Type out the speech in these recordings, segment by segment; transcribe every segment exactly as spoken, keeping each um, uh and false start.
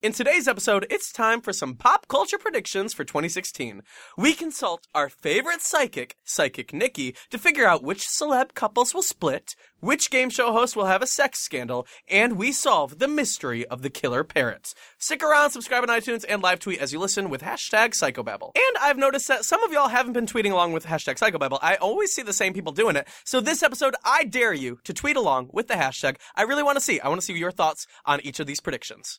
In today's episode, it's time for some pop culture predictions for twenty sixteen. We consult our favorite psychic, Psychic Nikki, to figure out which celeb couples will split, which game show host will have a sex scandal, and we solve the mystery of the killer parrots. Stick around, subscribe on iTunes, and live tweet as you listen with hashtag Psychobabble. And I've noticed that some of y'all haven't been tweeting along with hashtag Psychobabble. I always see the same people doing it. So this episode, I dare you to tweet along with the hashtag. I really want to see. I want to see your thoughts on each of these predictions.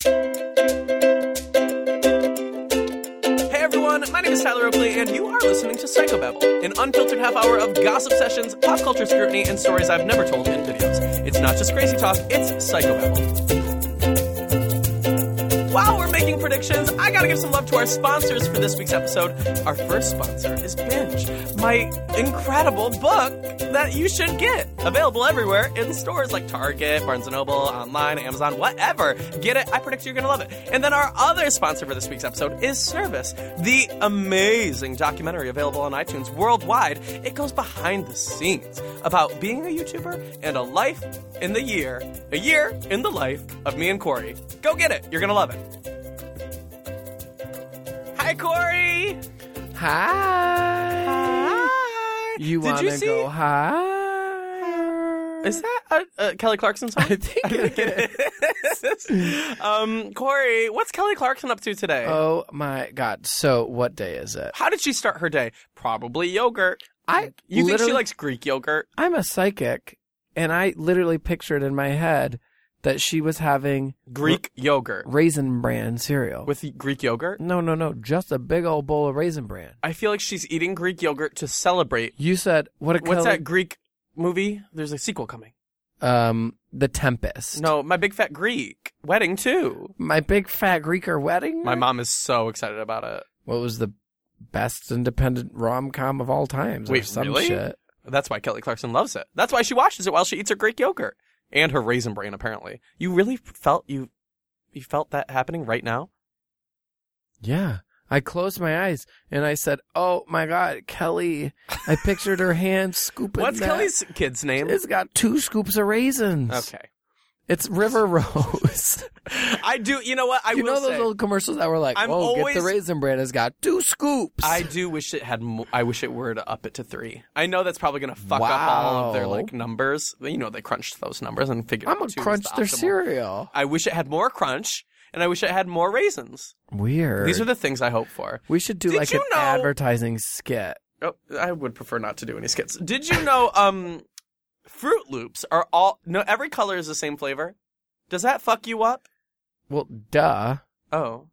Hey everyone, my name is Tyler Oakley, and you are listening to Psychobabble, an unfiltered half hour of gossip sessions, pop culture scrutiny, and stories I've never told in videos. It's not just crazy talk, it's Psychobabble. While we're making predictions, I gotta give some love to our sponsors for this week's episode. Our first sponsor is Binge, my incredible book that you should get. Available everywhere in stores like Target, Barnes and Noble, online, Amazon, whatever. Get it. I predict you're gonna love it. And then our other sponsor for this week's episode is Service, the amazing documentary available on iTunes worldwide. It goes behind the scenes about being a YouTuber and a life in the year, a year in the life of me and Corey. Go get it. You're gonna love it. Hi, Corey. Hi. Hi. You want to see- go hi? Is that a, a Kelly Clarkson song? I think it is. um, Corey, what's Kelly Clarkson up to today? Oh my God. So what day is it? How did she start her day? Probably yogurt. I You think she literally- likes Greek yogurt? I'm a psychic, and I literally pictured in my head that she was having Greek yogurt. Raisin Bran cereal. With Greek yogurt? No, no, no. Just a big old bowl of Raisin Bran. I feel like she's eating Greek yogurt to celebrate. You said, what a What's Kelly- that Greek movie? There's a sequel coming. Um, The Tempest. No, My Big Fat Greek Wedding too. My Big Fat Greeker Wedding? My mom is so excited about it. What was the best independent rom-com of all times? Wait, or some really? shit. That's why Kelly Clarkson loves it. That's why she watches it while she eats her Greek yogurt. And her Raisin Bran, apparently. You really felt you you felt that happening right now? Yeah. I closed my eyes and I said, oh my God, Kelly. I pictured her hand scooping What's that. Kelly's kid's name? It's got two scoops of raisins. Okay. It's River Rose. I do, you know what? I you will know those say, little commercials that were like, I'm oh, always- get the Raisin Bran. It's got two scoops. I do wish it had mo- I wish it were to up it to three. I know that's probably going to fuck up all of their, Wow. like, numbers. You know, they crunched those numbers and figured I'm out going two to was crunch the their optimal. cereal. I wish it had more crunch, and I wish it had more raisins. Weird. These are the things I hope for. we should do Did like you an know- advertising skit. Oh, I would prefer not to do any skits. Did you know um, Fruit Loops are all... No, every color is the same flavor? Does that fuck you up? Well, duh. Oh.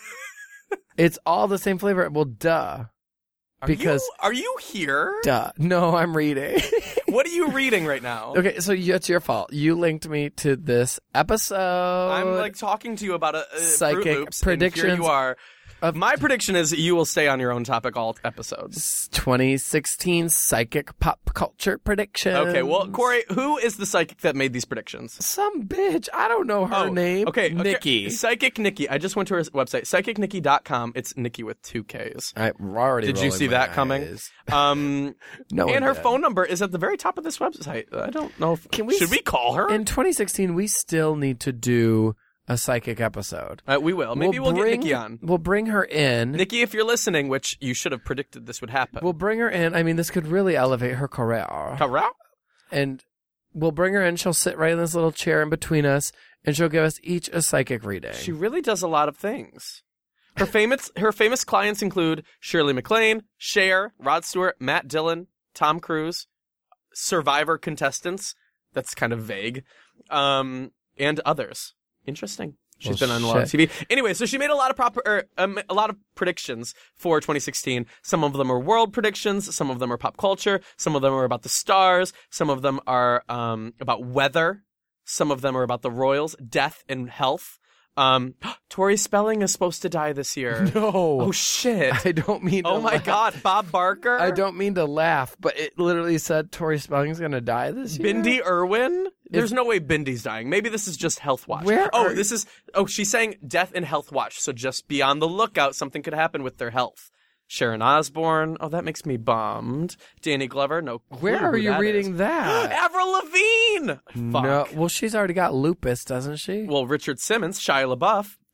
It's all the same flavor. Well, duh. Are Because- you, are you here? Duh. No, I'm reading. What are you reading right now? Okay, so you- it's your fault. You linked me to this episode. I'm like talking to you about a, a Psychic Fruit Loops, predictions And here you are. of- My prediction is you will stay on your own topic all episodes. twenty sixteen psychic pop culture predictions. Okay, well, Corey, who is the psychic that made these predictions? Some bitch. I don't know her Oh, name. Okay, okay. Nikki. Psychic Nikki. I just went to her website, psychic nikki dot com. It's Nikki with two Ks. I already Did you rolling see my that coming? eyes. Um, No, and one her did. phone number is at the very top of this website. I don't know if Can we should we call her? In twenty sixteen, we still need to do a psychic episode. Uh, we will. Maybe we'll, bring, get Nikki on. We'll bring her in. Nikki, if you're listening, which you should have predicted this would happen. We'll bring her in. I mean, this could really elevate her career. Corral? And we'll bring her in. She'll sit right in this little chair in between us, and she'll give us each a psychic reading. She really does a lot of things. Her famous her famous clients include Shirley MacLaine, Cher, Rod Stewart, Matt Dillon, Tom Cruise, Survivor contestants. That's kind of vague. Um, and others. Interesting. She's Well, been on a lot of shit. T V. Anyway, so she made a lot of proper, er, um, a lot of predictions for twenty sixteen. Some of them are world predictions. Some of them are pop culture. Some of them are about the stars. Some of them are um, about weather. Some of them are about the Royals, death and health. Um, Tori Spelling is supposed to die this year. No. Oh shit. I don't mean to Oh my laugh. God, Bob Barker. I don't mean to laugh, but it literally said Tori Spelling's going to die this year. Bindi Irwin? There's no way Bindi's dying. Maybe this is just Health Watch. Where oh, are- this is. Oh, she's saying Death and Health Watch. So just be on the lookout. Something could happen with their health. Sharon Osbourne. Oh, that makes me bummed. Danny Glover. No. clue Where are who you that reading is. that? Avril Lavigne. No. Fuck. Well, she's already got lupus, doesn't she? Well, Richard Simmons, Shia LaBeouf,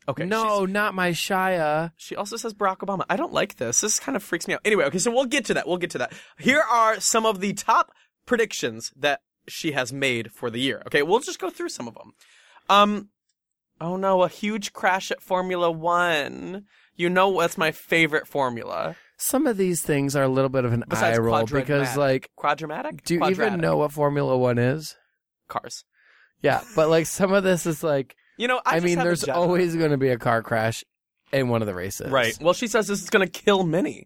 Okay. No, not my Shia. She also says Barack Obama. I don't like this. This kind of freaks me out. Anyway, okay, so we'll get to that. We'll get to that. Here are some of the top predictions that she has made for the year. Okay, we'll just go through some of them. Um, oh no, a huge crash at Formula One. You know what's my favorite formula? Some of these things are a little bit of an Besides eye roll quadramatic. because, like, Quadramatic? do you Quadratic. even know what Formula One is? Cars. Yeah, but like some of this is like, You know, I, I just mean, have a there's Jetta. always going to be a car crash in one of the races. Right. Well, she says this is going to kill Minnie.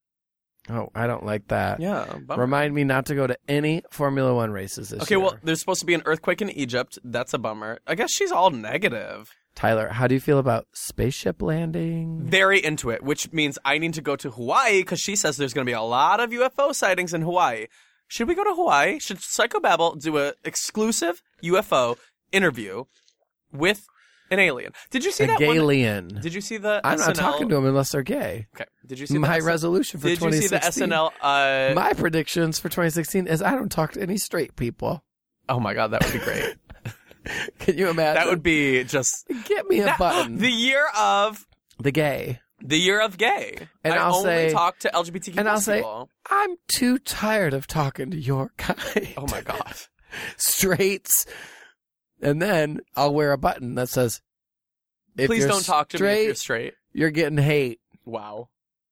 Oh, I don't like that. Yeah. Bummer. Remind me not to go to any Formula One races this Okay, year. well, there's supposed to be an earthquake in Egypt. That's a bummer. I guess she's all negative. Tyler, how do you feel about spaceship landing? Very into it, which means I need to go to Hawaii because she says there's going to be a lot of U F O sightings in Hawaii. Should we go to Hawaii? Should Psychobabble do an exclusive U F O interview with an alien? Did you see A that one? Gaylian. Did you see the I'm S N L? not talking to them unless they're gay. Okay. Did you see My the S- resolution for Did you twenty see sixteen. the S N L? Uh... My predictions for twenty sixteen is I don't talk to any straight people. Oh my god, that would be great. Can you imagine? That would be just Get me a That- button. the year of the gay. the year of gay. And I I'll only say- talk to L G B T Q and I'll plus say- people. I'm too tired of talking to your kind. Oh my god. Straights. And then I'll wear a button that says, if Please you're don't talk to straight, me if you're straight. You're getting hate. Wow.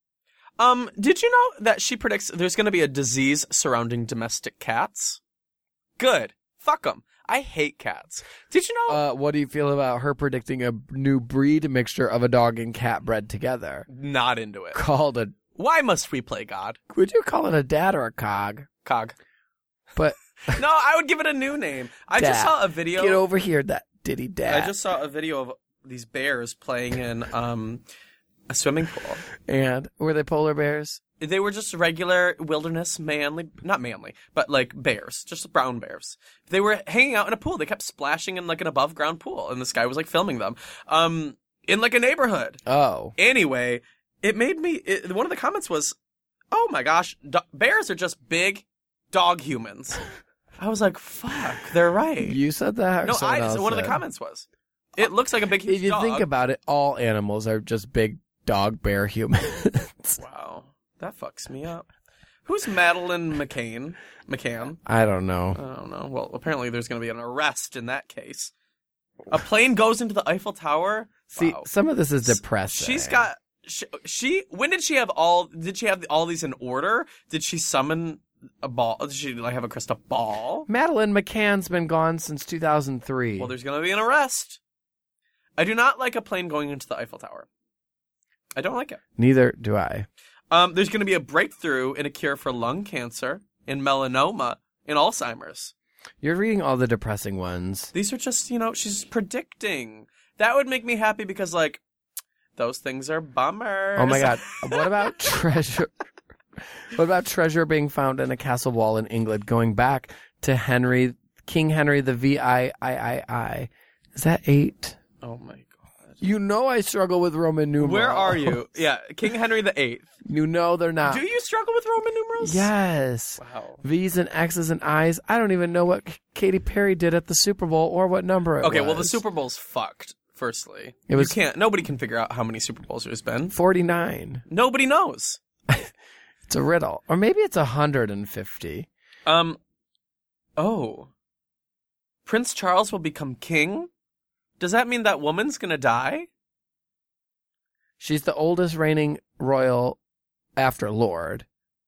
Um, did you know that she predicts there's going to be a disease surrounding domestic cats? Good. Fuck them. I hate cats. Did you know? Uh, what do you feel about her predicting a new breed mixture of a dog and cat bred together? Not into it. Called a, Why must we play God? would you call it a dad or a cog? Cog. But No, I would give it a new name. I just Dad. saw a video. get over here, that diddy dad. I just saw a video of these bears playing in um a swimming pool. And were they polar bears? They were just regular wilderness manly, not manly, but like bears, just brown bears. They were hanging out in a pool. They kept splashing in like an above ground pool, and this guy was like filming them, um, in like a neighborhood. Oh. Anyway, it made me. It, one of the comments was, "Oh my gosh, do- bears are just big dog humans." I was like, "Fuck, they're right." You said that? Or no, someone I. else One of the said? comments was, "It looks like a big huge If you dog." think about it, all animals are just big dog bear humans. Wow, that fucks me up. Who's Madeline McCain? McCann? I don't know. I don't know. Well, apparently there's going to be an arrest in that case. A plane goes into the Eiffel Tower. See, Wow. some of this is depressing. She's got. She, she. When did she have all? Did she have all these in order? Did she summon a ball? Did she like have a crystal ball? Madeline McCann's been gone since two thousand three. Well, there's going to be an arrest. I do not like a plane going into the Eiffel Tower. I don't like it. Neither do I. Um, there's going to be a breakthrough in a cure for lung cancer, in melanoma, in Alzheimer's. You're reading all the depressing ones. These are just, you know, she's predicting. That would make me happy because, like, those things are bummers. Oh my god. What about treasure? What about treasure being found in a castle wall in England going back to Henry, King Henry the V I I I I? Is that eight? Oh my god. You know I struggle with Roman numerals. Where are you? Yeah, King Henry the Eighth. You know they're not. Do you struggle with Roman numerals? Yes. Wow. V's and X's and I's. I don't even know what Katy Perry did at the Super Bowl or what number it was. Okay, well, the Super Bowl's fucked, firstly. It was- You can't, nobody can figure out how many Super Bowls there's been. forty-nine. Nobody knows. It's a riddle. Or maybe it's one hundred fifty. Um, oh. Prince Charles will become king? Does that mean that woman's gonna die? She's the oldest reigning royal after Lord.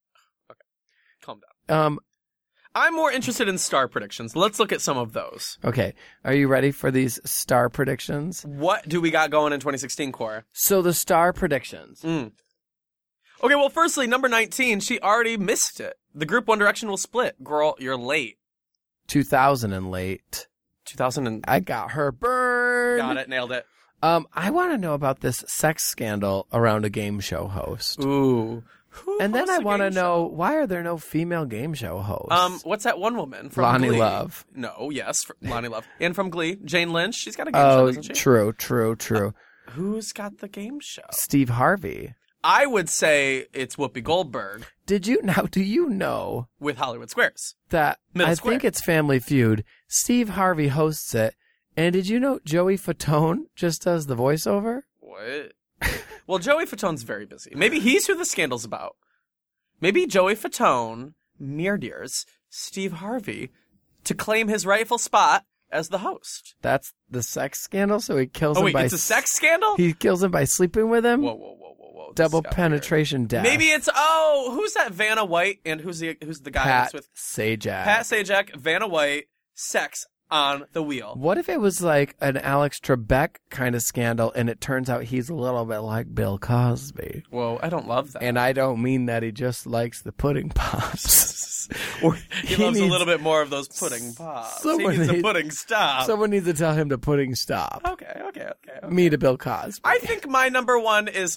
Calm down. Um, I'm more interested in star predictions. Let's look at some of those. okay. Are you ready for these star predictions? What do we got going in twenty sixteen, Cora? So the star predictions. Mm. Okay, well, firstly, number nineteen, she already missed it. The group One Direction will split. Girl, you're late. two thousand and late. two thousand and... I got her burned. Got it, nailed it. Um, I want to know about this sex scandal around a game show host. Ooh. Who And then hosts I a want to game know, show? why are there no female game show hosts? Um, what's that one woman from Lonnie Glee? Love. No, yes, fr- Lonnie Love. And from Glee, Jane Lynch. She's got a game show, Oh, doesn't she? true, true, true. Who's got the game show? Steve Harvey. I would say it's Whoopi Goldberg Did you now? Do you know with Hollywood Squares. that Middle I Square. think it's Family Feud? Steve Harvey hosts it, And did you know Joey Fatone just does the voiceover? What? Well, Joey Fatone's very busy. Maybe he's who the scandal's about. Maybe Joey Fatone near-dears Steve Harvey to claim his rightful spot as the host. That's the sex scandal, so he kills Oh, him wait, by... it's a sex scandal? He kills him by sleeping with him? Whoa, whoa, whoa, whoa, whoa. Double This got penetration death. weird. Maybe it's, oh, who's that Vanna White and who's the who's the guy Pat that's with... Sajak. Pat Sajak, Vanna White, sex on the wheel. What if it was like an Alex Trebek kind of scandal, and it turns out he's a little bit like Bill Cosby? Whoa, I don't love that. And I don't mean that he just likes the pudding pops. Or he, He loves needs- a little bit more of those pudding pops. He Someone needs a needs- pudding stop. Someone needs to tell him to pudding stop. Okay, okay, okay. okay. Me to Bill Cosby. I think my number one is...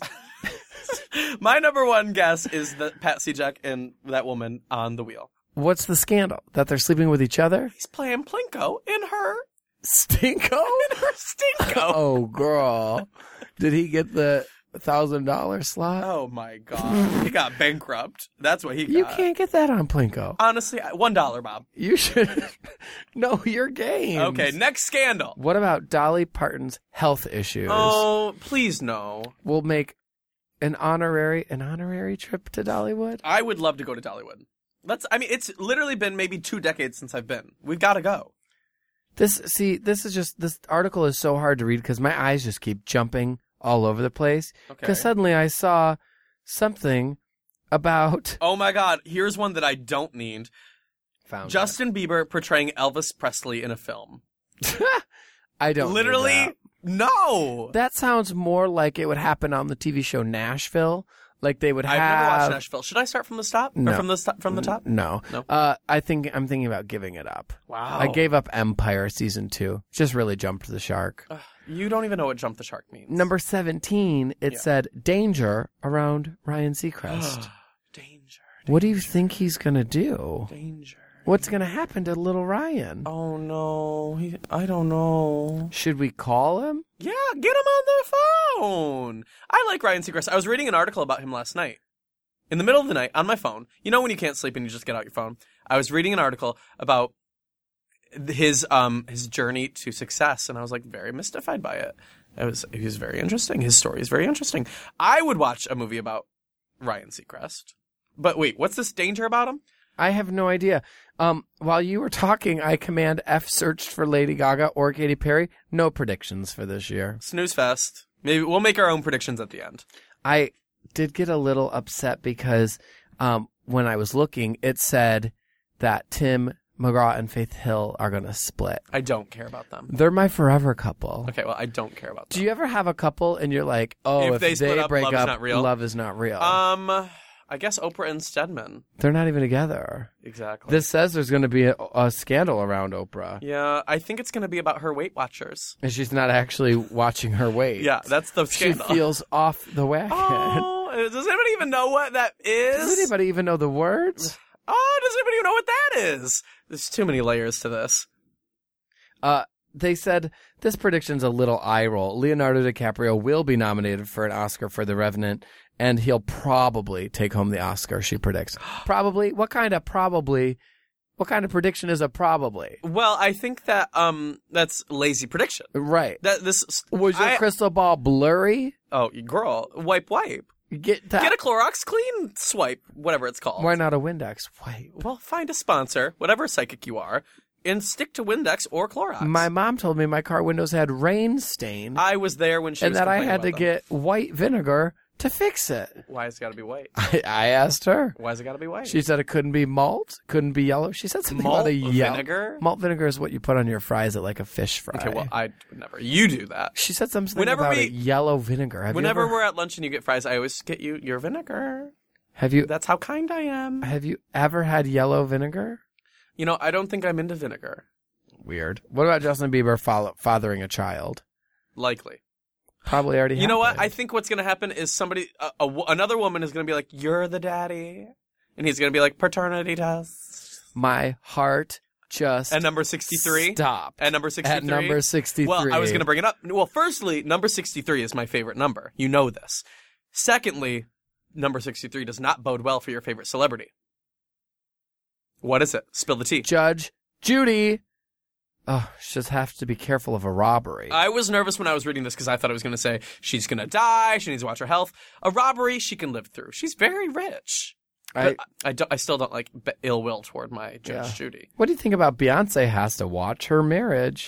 my number one guess is that Pat Sajak and that woman on the wheel. What's the scandal? That they're sleeping with each other? He's playing Plinko in her... Stinko? in her stinko. Oh, girl. Did he get the one thousand dollars slot? Oh, my God. He got bankrupt. That's what he got. You can't get that on Plinko. Honestly, I- one dollar, Bob. You should know your game. Okay, next scandal. What about Dolly Parton's health issues? Oh, please no. We'll make an honorary an honorary trip to Dollywood. I would love to go to Dollywood. Let's. I mean, it's literally been maybe two decades since I've been. We've got to go. This see, this is just this article is so hard to read because my eyes just keep jumping all over the place. Okay. Because suddenly I saw something about Oh my God! Here's one that I don't need. found Justin Bieber portraying Elvis Presley in a film. that. I don't need Literally, that. no. That sounds more like it would happen on the T V show Nashville. Like they would have. I've never watched Nashville. Should I start from the top? No. Or from the sto- from the top? No, No? Uh, I think I'm thinking about giving it up. Wow. I gave up Empire season two. Just really jumped the shark. Ugh, you don't even know what jump the shark means. Number seventeen, it Yeah. said danger around Ryan Seacrest. danger. What do you think he's gonna do? Danger. What's gonna happen to little Ryan? Oh no. He, I don't know. Should we call him? Yeah, get him on the phone. I like Ryan Seacrest. I was reading an article about him last night. In the middle of the night, on my phone. You know when you can't sleep and you just get out your phone? I was reading an article about his um his journey to success, and I was like very mystified by it. It was it was very interesting. His story is very interesting. I would watch a movie about Ryan Seacrest. But wait, what's this danger about him? I have no idea. Um, while you were talking, I command F searched for Lady Gaga or Katy Perry. No predictions for this year. Snooze fest. Maybe we'll make our own predictions at the end. I did get a little upset because um, when I was looking, it said that Tim McGraw and Faith Hill are going to split. I don't care about them. They're my forever couple. Okay, well, I don't care about them. Do you ever have a couple and you're like, oh, If if, they split up, break love is up, not real? love is not real? Um, I guess Oprah and Stedman. They're not even together. Exactly. This says there's going to be a, a scandal around Oprah. Yeah, I think it's going to be about her Weight Watchers. And she's not actually watching her weight. Yeah, that's the She scandal. feels off the wagon. Oh, does anybody even know what that is? Does anybody even know the words? Oh, does anybody even know what that is? There's too many layers to this. Uh, they said this prediction's a little eye roll. Leonardo DiCaprio will be nominated for an Oscar for The Revenant, and he'll probably take home the Oscar, she predicts. Probably? What kind of probably? What kind of prediction is a probably? Well, I think that um that's lazy prediction. Right. That this Was your I- crystal ball blurry? Oh, girl, wipe wipe. Get that. Get a Clorox clean swipe, whatever it's called. Why not a Windex? Wait. Well, find a sponsor, whatever psychic you are, and stick to Windex or Clorox. My mom told me my car windows had rain stain, I was there when she and was that I complaining had to about them. get white vinegar to fix it. Why has it got to be white? I, I asked her. Why has it got to be white? She said it couldn't be malt, couldn't be yellow. She said something Malt about a yellow. vinegar? Malt vinegar is what you put on your fries at like a fish fry. Okay, well, I would never. You do that. She said something Whenever about we- a yellow vinegar. Have Whenever you ever, we're at lunch and you get fries, I always get you your vinegar. have you That's how kind I am. have you ever had yellow vinegar? You know, I don't think I'm into vinegar. Weird. What about Justin Bieber follow, fathering a child? Likely. Probably already. You know what? I happened. think what's going to happen is somebody, a, a wo- another woman is going to be like, "You're the daddy," and he's going to be like, "Paternity test." My heart just At number sixty-three. stopped. At number sixty-three. At number sixty-three. Well, I was going to bring it up. Well, firstly, number sixty-three is my favorite number. You know this. Secondly, number sixty-three does not bode well for your favorite celebrity. What is it? Spill the tea. Judge Judy oh, she just has to be careful of a robbery. I was nervous when I was reading this because I thought it was going to say she's going to die, she needs to watch her health. A robbery she can live through. She's very rich. I, But I, I, don't- I still don't like b- ill will toward my Judge Yeah. Judy. what do you think about Beyonce has to watch her marriage?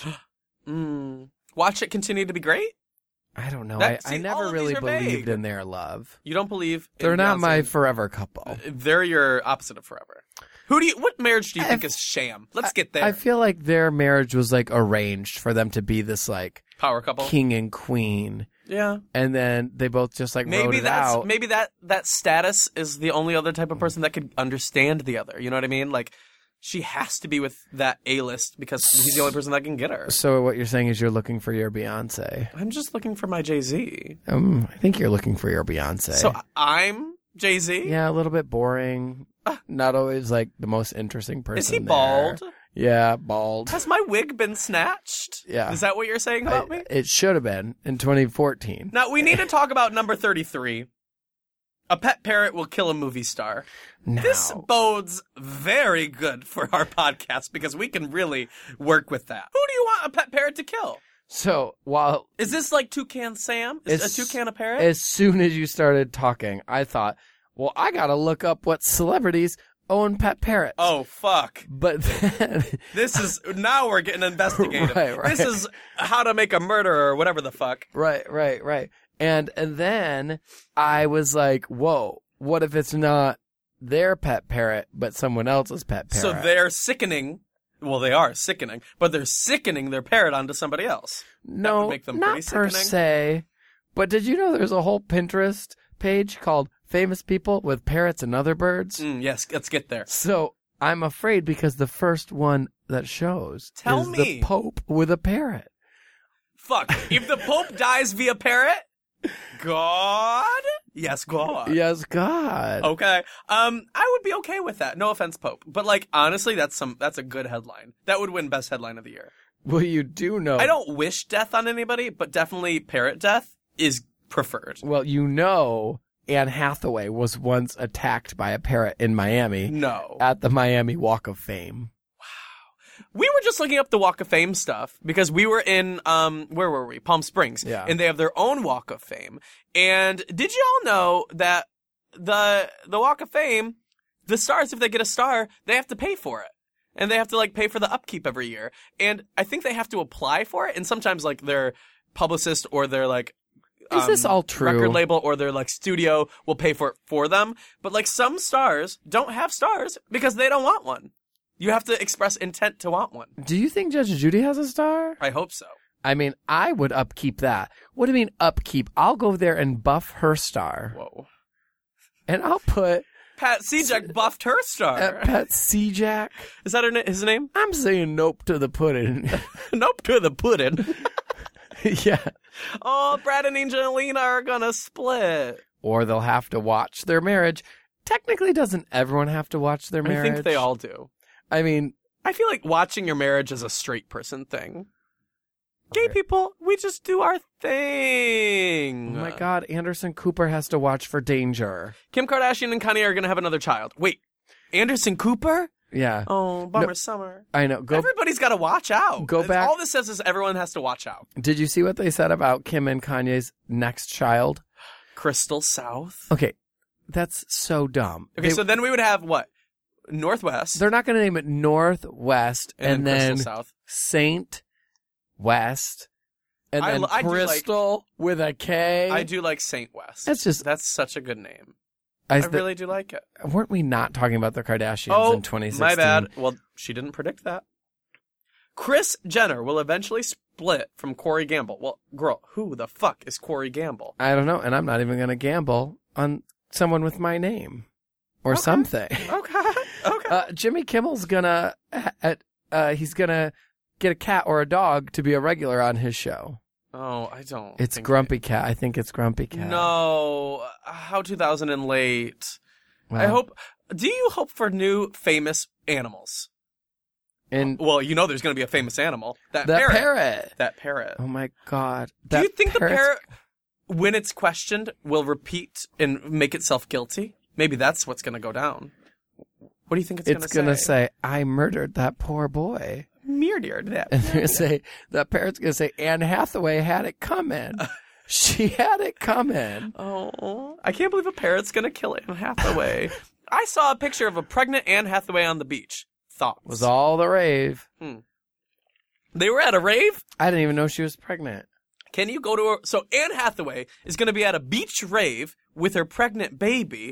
Mm. Watch it continue to be great? I don't know. That- I, see, I all never of really these are vague. believed in their love. You don't believe in They're not Beyonce? my forever couple. They're your opposite of forever. Who do you? What marriage do you I- think is sham? Let's get there. I feel like their marriage was like arranged for them to be this like Power couple. king and queen, Yeah. and then they both just like wrote Maybe it that's out. maybe that that status is the only other type of person that could understand the other. You know what I mean? Like she has to be with that A-list because he's the only person that can get her. So what you're saying is you're looking for your Beyonce. I'm just looking for my Jay-Z. Um, I think you're looking for your Beyonce. So I'm Jay-Z? yeah, a little bit boring. Not always like the most interesting person. Is he there. bald? Yeah, bald. Has my wig been snatched? Yeah. Is that what you're saying about I- me? It should have been in twenty fourteen. Now, we need to talk about number thirty-three. A pet parrot will kill a movie star. Now, This bodes very good for our podcast because we can really work with that. Who do you want a pet parrot to kill? so while Is this like Toucan Sam? Is As- a toucan a parrot? as soon as you started talking, I thought, well, I gotta look up what celebrities own pet parrots. Oh, fuck. But then, This is, now we're getting investigative. Right, right. This is how to make a murderer or whatever the fuck. right, right, right. And, and then I was like, whoa, what if it's not their pet parrot, but someone else's pet parrot? So they're sickening, well, they are sickening, but they're sickening their parrot onto somebody else. no, would make them not pretty per sickening. se. But did you know there's a whole Pinterest page called Famous People with Parrots and Other Birds? Mm, yes, let's get there. So I'm afraid because the first one that shows Tell is me. the Pope with a parrot. Fuck. If the Pope dies via parrot, God? Yes, God. Yes, God. Okay. Um, I would be okay with that. No offense, Pope. But like, honestly, that's some, that's a good headline. That would win best headline of the year. Well, you do know. I don't wish death on anybody, but definitely parrot death is preferred. Well, you know, Anne Hathaway was once attacked by a parrot in Miami No. at the Miami Walk of Fame. We were just looking up the Walk of Fame stuff because we were in, um, where were we? Palm Springs. Yeah. And they have their own Walk of Fame. And did you all know that the, the Walk of Fame, the stars, if they get a star, they have to pay for it. And they have to like pay for the upkeep every year. And I think they have to apply for it. And sometimes like their publicist or their like, Is this all true? record label or their like studio will pay for it for them. But like some stars don't have stars because they don't want one. You have to express intent to want one. Do you think Judge Judy has a star? I hope so. I mean, I would upkeep that. What do you mean upkeep? I'll go there and buff her star. Whoa. And I'll put Pat Sajak buffed her star. uh, Pet Sejack. Is that her, na- his name? I'm saying nope to the pudding. Nope to the pudding. Yeah. Oh, Brad and Angelina are gonna split. Or they'll have to watch their marriage. Technically, doesn't everyone have to watch their marriage? I think they all do. I mean, I feel like watching your marriage is a straight person thing. Gay Okay. people, we just do our thing. oh my God, Anderson Cooper has to watch for danger. Kim Kardashian and Kanye are gonna have another child. Wait, Anderson Cooper? Yeah. Oh, bummer summer. I know. Go. Everybody's got to watch out. Go It's- back- All this says is everyone has to watch out. Did you see what they said about Kim and Kanye's next child? Crystal South. Okay, that's so dumb. Okay, They- so then we would have what? Northwest. they're not going to name it Northwest and, and, then then Crystal South. Saint West and I then l- I do like- Crystal with a K. I do like Saint West. That's just- That's such a good name. I I th- really do like it. weren't we not talking about the Kardashians Oh, in twenty sixteen? my bad. Well, she didn't predict that. Kris Jenner will eventually split from Corey Gamble. Well, girl, who the fuck is Corey Gamble? I don't know, and I'm not even going to gamble on someone with my name or Okay. something. Okay, okay. Uh, Jimmy Kimmel's gonna, uh, uh, he's gonna get a cat or a dog to be a regular on his show. oh, I don't. It's think Grumpy Cat. I think it's Grumpy I- Cat. No, how two thousand and late. Well, I hope. Do you hope for new famous animals? And Well, you know there's going to be a famous animal. That, that parrot. parrot. That parrot. Oh my God. Do That you think parrot's- the parrot, when it's questioned, will repeat and make itself guilty? Maybe that's what's going to go down. What do you think it's, It's going gonna to say, "I murdered that poor boy." Mere weird ear. Yeah. And they're going to say, the parrot's going to say, Anne Hathaway had it coming. She had it coming. Oh, I can't believe a parrot's going to kill Anne Hathaway. I saw a picture of a pregnant Anne Hathaway on the beach. Thoughts? Was all the rave. Hmm. They were at a rave? I didn't even know she was pregnant. Can you go to a... So Anne Hathaway is going to be at a beach rave with her pregnant baby,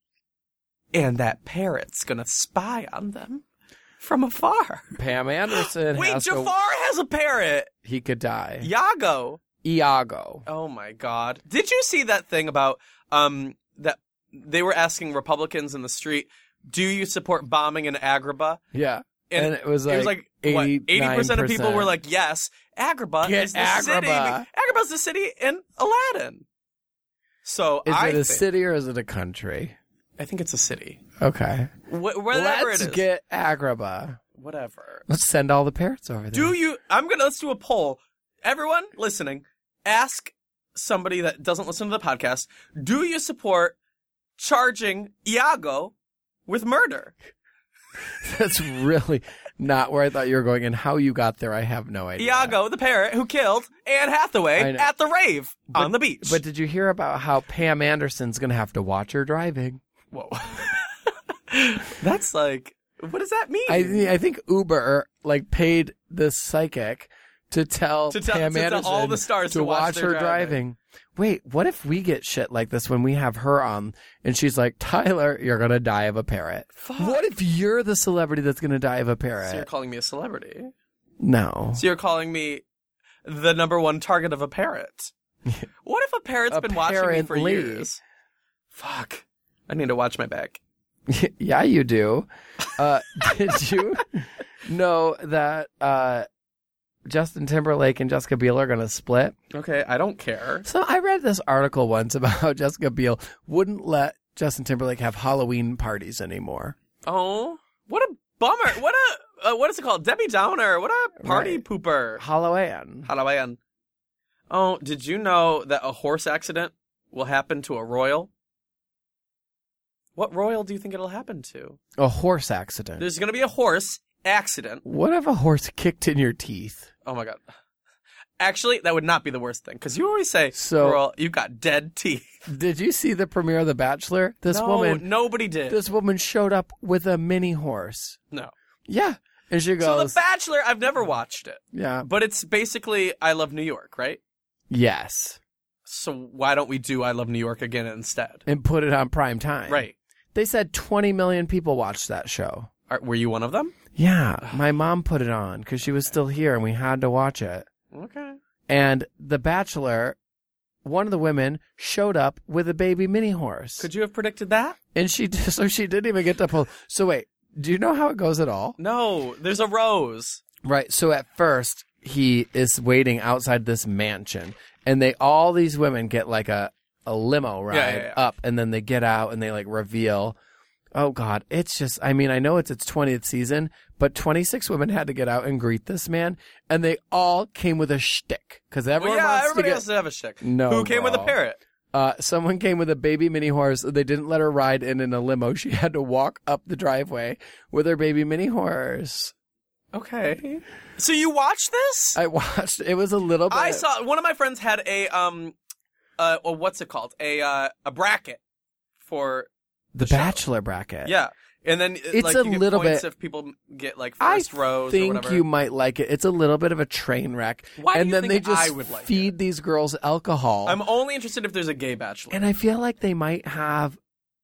and that parrot's going to spy on them from afar. Pam Anderson Wait, has Jafar to... has a parrot. He could die. Iago. Iago. Oh, my God. Did you see that thing about... um that they were asking Republicans in the street, do you support bombing in Agrabah? Yeah. And, and it was like, it was like what, eighty percent of people were like, yes, Agrabah Get is the Agrabah. city. Agrabah's the city in Aladdin. So is I it a think, city or is it a country? I think it's a city. Okay. Wh- whatever Let's it is. get Agrabah. Whatever. Let's send all the parrots over there. Do you, I'm going to, let's do a poll. Everyone listening, ask somebody that doesn't listen to the podcast, do you support charging Iago with murder? That's really not where I thought you were going, and how you got there, I have no idea. Iago, the parrot who killed Anne Hathaway at the rave but, on the beach. But did you hear about how Pam Anderson's going to have to watch her driving? Whoa. That's like, what does that mean? I, th- I think Uber like paid this psychic to tell To tell- Pam to tell Anderson all the stars to to watch watch their her driving. driving. Wait, what if we get shit like this when we have her on and she's like, Tyler, you're going to die of a parrot? Fuck. What if you're the celebrity that's going to die of a parrot? So you're calling me a celebrity? No. So you're calling me the number one target of a parrot? What if a parrot's been watching me for Apparently. years? Fuck. I need to watch my back. Yeah, you do. Uh, did you know that uh, Justin Timberlake and Jessica Biel are going to split? Okay, I don't care. So I read this article once about how Jessica Biel wouldn't let Justin Timberlake have Halloween parties anymore. Oh, what a bummer. What a, uh, what is it called? Debbie Downer. What a party Right. pooper. Halloween. Halloween. Oh, did you know that a horse accident will happen to a royal? What royal do you think it'll happen to? A horse accident. There's going to be a horse accident. What if a horse kicked in your teeth? Oh, my God. Actually, that would not be the worst thing, because you always say, So- girl, you've got dead teeth. Did you see the premiere of The Bachelor? This no, woman, nobody did. this woman showed up with a mini horse. No. Yeah, and she So goes, The Bachelor, I've never watched it, yeah, but it's basically I Love New York, right? yes, So why don't we do I Love New York again instead? and put it on prime time. Right. They said twenty million people watched that show. Are, were you one of them? Yeah, my mom put it on because she was still here and we had to watch it. Okay. And The Bachelor, one of the women showed up with a baby mini horse. Could you have predicted that? And she so she didn't even get to pull. So wait, do you know how it goes at all? No, there's a rose. Right. So at first he is waiting outside this mansion, and they all these women get like a a limo ride Yeah, yeah, yeah. up, and then they get out and they like reveal. Oh God, it's just, I mean, I know it's its twentieth season, but twenty-six women had to get out and greet this man, and they all came with a shtick, because Well, everyone yeah, wants everybody to get... has to have a shtick. No, Who came with a girl. parrot? Uh, someone came with a baby mini horse. They didn't let her ride in in a limo. She had to walk up the driveway with her baby mini horse. Okay. So you watched this? I watched, it was a little bit... I saw, one of my friends had a, um, uh, well, what's it called? A, uh, a bracket for The show. Bachelor bracket. Yeah. And then, It's like, a you get points points bit- if people get, like, I first rows or think whatever. you might like it. It's a little bit of a train wreck. Why do and you then think they just I would like feed these girls alcohol. I'm only interested if there's a gay bachelor. and I feel like they might have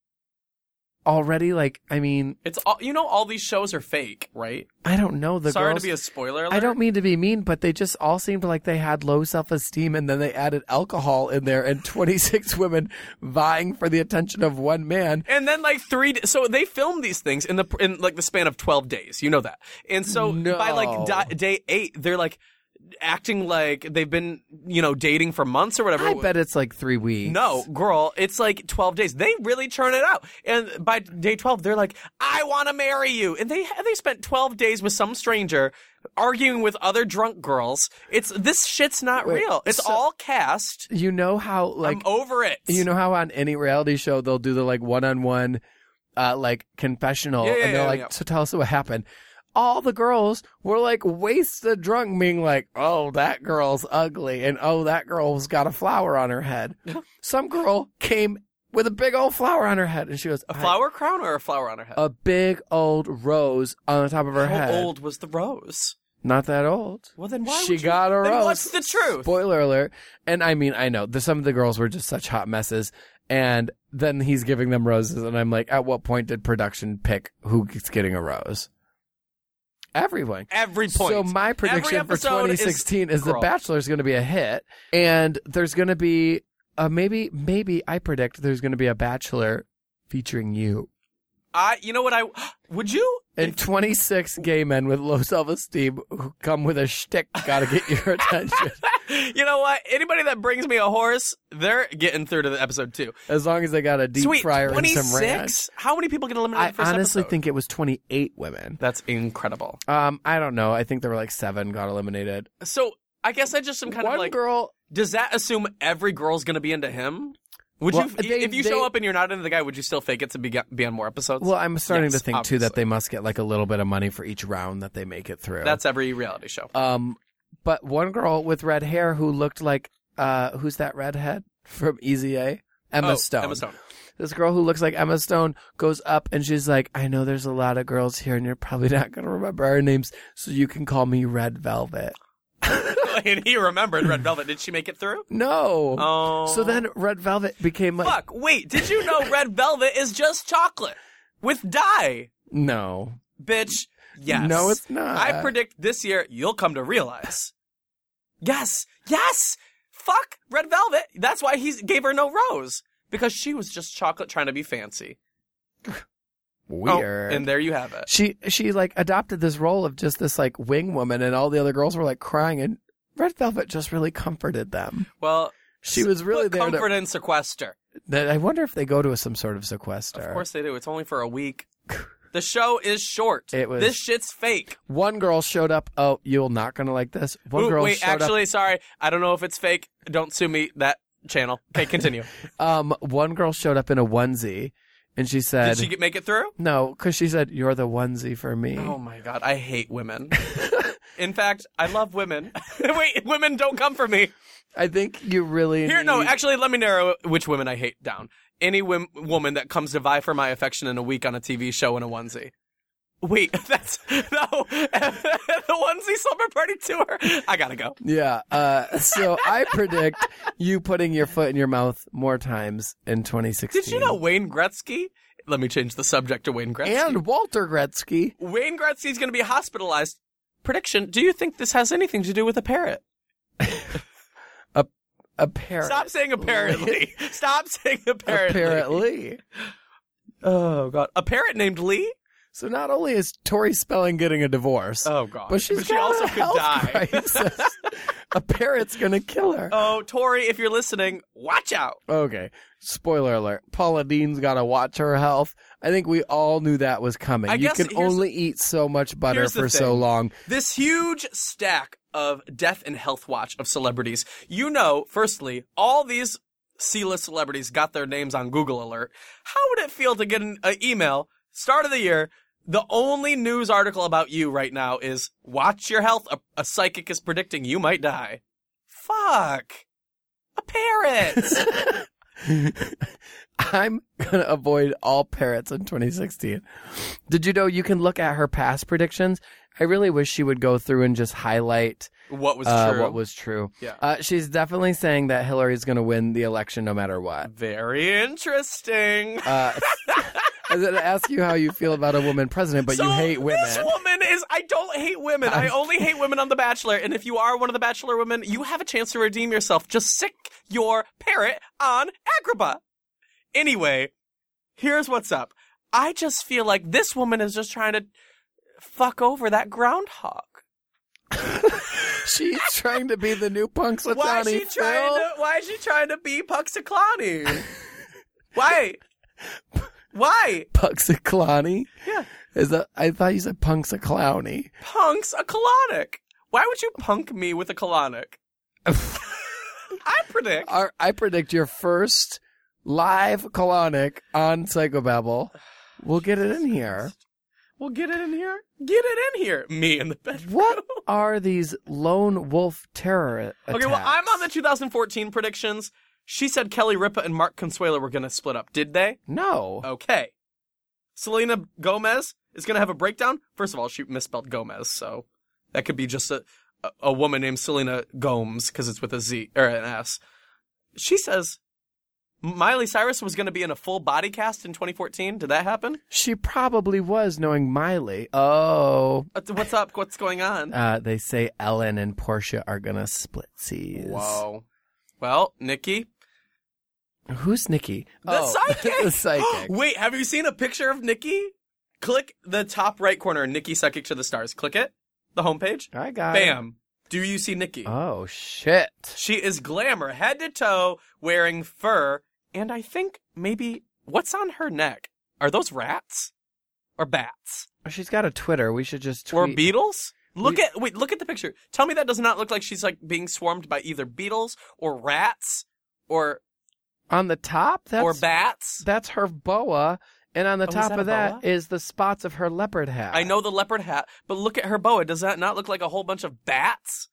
already, like, I mean, It's all, you know, all these shows are fake, right? I don't know. The Sorry girls, to be a spoiler alert. I don't mean to be mean, but they just all seemed like they had low self-esteem, and then they added alcohol in there, and twenty-six women vying for the attention of one man. And then like three, so they filmed these things in the in like the span of twelve days. You know that. And so No. by like di- day eight, they're like acting like they've been, you know, dating for months or whatever. I bet it's like three weeks. No, girl, it's like twelve days. They really churn it out. And by day twelve, they're like, I want to marry you. And they they spent twelve days with some stranger arguing with other drunk girls. It's this shit's not Wait, real. It's so- all cast. You know how, like, I'm over it. you know how on any reality show they'll do the like one-on-one uh like confessional, Yeah, yeah, and they're yeah, like, yeah. so tell us what happened. all the girls were like wasted drunk, being like, oh, that girl's ugly, and oh, that girl's got a flower on her head. Some girl came with a big old flower on her head, and she goes, A flower crown or a flower on her head? a big old rose on the top of her How head. old was the rose? Not that old. Well, then why she would you... got a then rose. What's the truth? Spoiler alert. And I mean, I know the, some of the girls were just such hot messes. And then he's giving them roses, and I'm like, at what point did production pick who's getting a rose? Everyone. Every point. So my prediction Every for episode twenty sixteen is, is The girl. Bachelor is going to be a hit, and there's going to be uh, maybe maybe I predict there's going to be a Bachelor featuring you. I, you know what I would you? And if- twenty-six gay men with low self-esteem who come with a shtick gotta get your attention. You know what? Anybody that brings me a horse, they're getting through to the episode two. As long as they got a deep Sweet, fryer and some ranch. twenty-six? How many people get eliminated I in the first honestly episode? think it was twenty-eight women. That's incredible. Um, I don't know. I think there were like seven got eliminated. So I guess I just am kind One of like, girl. does that assume every girl's going to be into him? Would Well, you, they- if you they- show up and you're not into the guy, would you still fake it to be, be on more episodes? Well, I'm starting Yes, to think too that obviously. they must get like a little bit of money for each round that they make it through. That's every reality show. um, but one girl with red hair who looked like uh, who's that redhead from Easy A? Emma oh, Stone. Emma Stone. This girl who looks like Emma Stone goes up and she's like, I know there's a lot of girls here and you're probably not going to remember our names, so you can call me Red Velvet. And he remembered Red Velvet. Did she make it through? No. Oh. So then Red Velvet became like, Fuck, wait, did you know Red Velvet is just chocolate with dye? no. Bitch, yes. No, it's not. I predict this year you'll come to realize. Yes, yes! Fuck Red Velvet. That's why he gave her no rose. Because she was just chocolate trying to be fancy. Weird. Oh, and there you have it. She she like adopted this role of just this like wing woman, and all the other girls were like crying, and Red Velvet just really comforted them. Well, She was really put there to- comfort and sequester. That I wonder if they go to a, some sort of sequester. Of course they do. It's only for a week. The show is short. It was- This shit's fake. One girl showed up. Oh, you're not gonna like this. One Ooh, girl wait, showed actually, sorry. I don't know if it's fake. Don't sue me. That channel. Okay, continue. up. Um, one girl showed up in a onesie, and she said, Did she get, make it through? "No," because she said, "You're the onesie for me." Oh my god, I hate women. In fact, I love women. Wait, women don't come for me. I think you really Here, no, need- actually, let me narrow which women I hate down. Any wim- woman that comes to vie for my affection in a week on a T V show in a onesie. Wait, that's no the onesie slumber party tour. I gotta go. Yeah. Uh, so I predict you putting your foot in your mouth more times in twenty sixteen. Did you know Wayne Gretzky? Let me change the subject to Wayne Gretzky. And Walter Gretzky. Wayne Gretzky's going to be hospitalized. Prediction: do you think this has anything to do with a parrot? A a parrot. Stop saying apparently. Stop saying apparently. Apparently. Oh god, a parrot named Lee. So not only is Tori Spelling getting a divorce, Oh god, but she's she got also a could health die. crisis. A parrot's gonna kill her. Oh, Tori, if you're listening, watch out. Okay. Spoiler alert. Paula Dean's got to watch her health. I think we all knew that was coming. I you guess can here's- only eat so much butter here's the for so thing. long. This huge stack of death and health watch of celebrities. You know, firstly, all these C-list celebrities got their names on Google Alert. How would it feel to get an uh, email, start of the year, the only news article about you right now is, watch your health, a, a psychic is predicting you might die. Fuck. A parrot. I'm going to avoid all parrots in twenty sixteen. Did you know you can look at her past predictions? I really wish she would go through and just highlight What was uh, true? what was true. Yeah. Uh, she's definitely saying that Hillary's going to win the election no matter what. Very interesting. Uh, I was going to ask you how you feel about a woman president, but so you hate women. This woman is, I don't hate women. I only hate women on The Bachelor. And if you are one of the Bachelor women, you have a chance to redeem yourself. Just sick your parrot on Agrabah. Anyway, here's what's up. I just feel like this woman is just trying to fuck over that groundhog. She's trying to be the new Punxsutawney Why is she Phil. trying to, why is she trying to be Puxaklani? Why? Why? Punxsutawney? Yeah. Is that? I thought you said Punxsutawney. Punk's a colonic. Why would you punk me with a colonic? I predict. Our- I predict your first live colonic on Psychobabble. We'll get it in here. Well, get it in here. Get it in here. Me in the bedroom. What are these lone wolf terror attacks? Okay, well, I'm on the two thousand fourteen predictions. She said Kelly Ripa and Mark Consuelo were going to split up. Did they? No. Okay. Selena Gomez is going to have a breakdown. First of all, she misspelled Gomez, so that could be just a, a, a woman named Selena Gomes because it's with a Z or an S. She says Miley Cyrus was going to be in a full body cast in twenty fourteen. Did that happen? She probably was, knowing Miley. Oh. What's up? What's going on? Uh, they say Ellen and Portia are going to split seas. Whoa. Well, Nikki. Who's Nikki? The oh, psychic. The psychic. Wait, have you seen a picture of Nikki? Click the top right corner, Nikki Psychic to the Stars. Click it. The homepage. I got it. Bam. Do you see Nikki? Oh, shit. She is glamour, head to toe, wearing fur, and I think maybe, what's on her neck? Are those rats? Or bats? She's got a Twitter. We should just tweet. Or beetles? Look We- at, wait, look at the picture. Tell me that does not look like she's like being swarmed by either beetles or rats or, On the top? That's, or bats. That's her boa. And on the Oh, is top that of a that boa? is the spots of her leopard hat. I know the leopard hat, but look at her boa. Does that not look like a whole bunch of bats?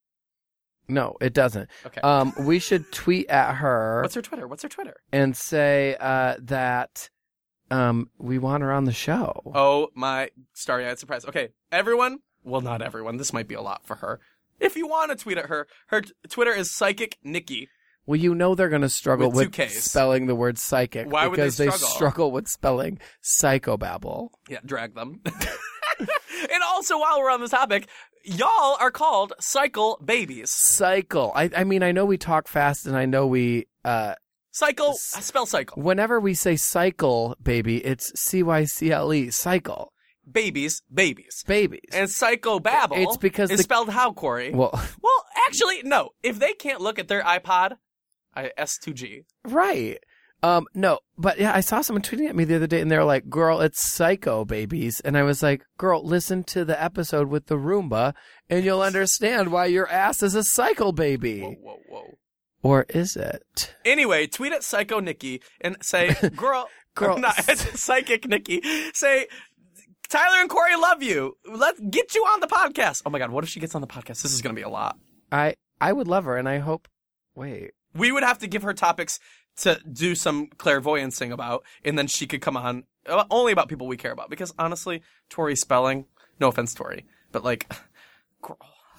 No, it doesn't. Okay. Um, we should tweet at her What's her Twitter? What's her Twitter? and say uh, that um, we want her on the show. Oh my starry-eyed surprise. Okay, everyone. Well, not everyone. This might be a lot for her. If you want to tweet at her, her t- Twitter is Psychic Nikki. Well, you know they're going to struggle With with, two Ks. spelling the word psychic. Why would they because struggle? struggle with spelling psychobabble. Yeah, drag them. And also, while we're on this topic, y'all are called Cycle Babies. Cycle. I, I mean, I know we talk fast, and I know we. Uh, Cycle. Spell cycle. whenever we say cycle, baby, it's C Y C L E. Cycle. Babies. Babies. Babies. And Psychobabble. It's because is the- spelled how, Corey? well, Well, actually, no. If they can't look at their iPod, I S two G. right. Um, no, but yeah, I saw someone tweeting at me the other day, and they were like, "Girl, it's Psycho Babies," and I was like, "Girl, listen to the episode with the Roomba, and you'll understand why your ass is a cycle baby." Whoa, whoa, whoa. Or is it? Anyway, tweet at Psycho Nikki and say, girl, Girl. not Psychic Nikki, say, Tyler and Corey love you. Let's get you on the podcast. Oh my God, what if she gets on the podcast? This is going to be a lot. I I would love her, and I hope. Wait, We would have to give her topics to do some clairvoyancing about, and then she could come on uh, only about people we care about. Because honestly, Tori Spelling, no offense, Tori, but like, girl.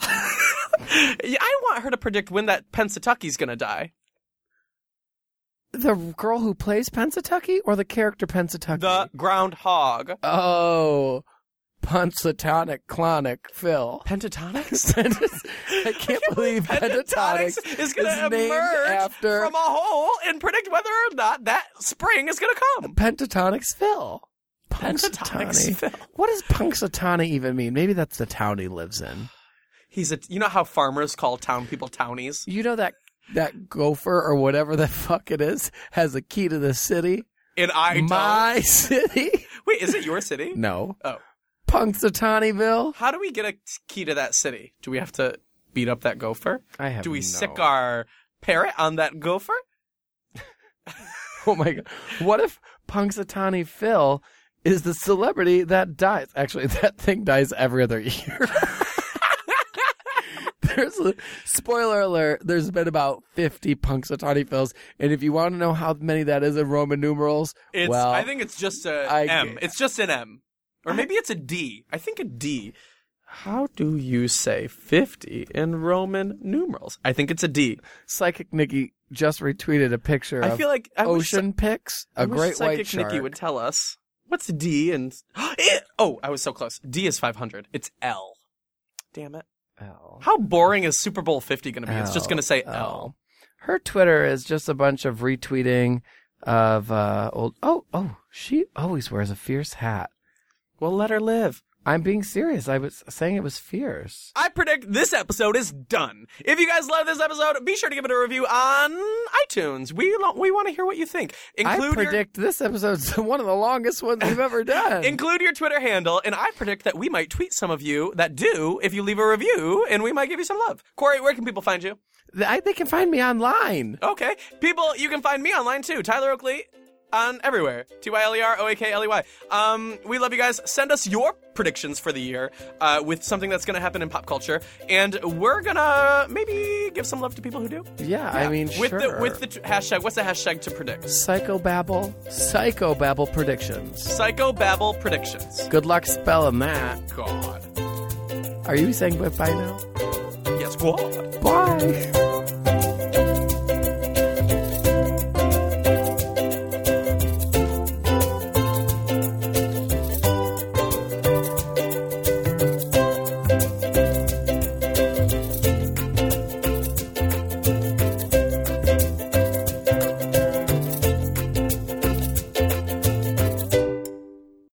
Yeah, I want her to predict when that Pensatucky's going to die. the girl who plays Pensatucky or the character Pensatucky? The groundhog. oh, Punxsutawney Clonic Phil. Pentatonics? I can't believe Pentatonics is going to named emerge after from a hole and predict whether or not that spring is going to come. Pentatonics Phil. Pentatonics Punxsutawney. Phil. What does Punxsutawney even mean? Maybe that's the town he lives in. He's a. You know how farmers call town people townies? You know that that gopher or whatever the fuck it is has a key to the city? And I don't. My city? Wait, is it your city? No. Oh. Punxsutawneyville? How do we get a key to that city? Do we have to beat up that gopher? I have Do we no. sick our parrot on that gopher? Oh my god. What if Punxsutawney Phil is the celebrity that dies? Actually, that thing dies every other year. There's a, spoiler alert, there's been about fifty Punxsutawney Phils, and if you want to know how many that is in Roman numerals, It's. well, I think it's just a I M. get- It's just an M. Or maybe it's a D. I think a D. How do you say fifty in Roman numerals? I think it's a D. Psychic Nikki just retweeted a picture I of feel like I wish ocean pics, I a wish great Psychic white shark. Nikki would tell us what's D and it, oh, I was so close. D is five hundred. It's L. Damn it! L. How boring is Super Bowl fifty going to be? It's just going to say L. L. Her Twitter is just a bunch of retweeting of uh, old. Oh, oh, she always wears a fierce hat. Well, let her live. I'm being serious. I was saying it was fierce. I predict this episode is done. If you guys love this episode, be sure to give it a review on iTunes. We lo- we want to hear what you think. Include I predict this episode's one of the longest ones we've ever done. your include your Twitter handle, and I predict that we might tweet some of you that do if you leave a review, and we might give you some love. Corey, where can people find you? I, they can find me online. Okay, people, you can find me online too. Tyler Oakley. on everywhere. T Y L E R O A K L E Y. Um, we love you guys. Send us your predictions for the year uh, with something that's going to happen in pop culture. And we're going to maybe give some love to people who do. Yeah, I mean, with sure. The, with the t- hashtag, what's the hashtag to predict? Psychobabble. Psychobabble predictions. Psychobabble predictions. Good luck spelling that. God. Are you saying bye now? Yes, God. Bye.